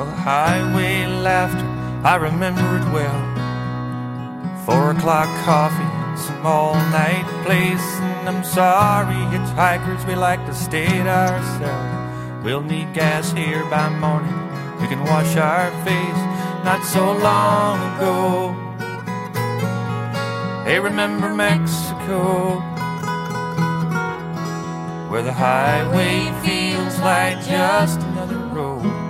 Well, the highway laughter, I remember it well. 4 o'clock coffee, some all-night place. And I'm sorry, hitchhikers, we like to stay to ourselves. We'll need gas here by morning, we can wash our face. Not so long ago, hey, remember Mexico, where the highway feels like just another road.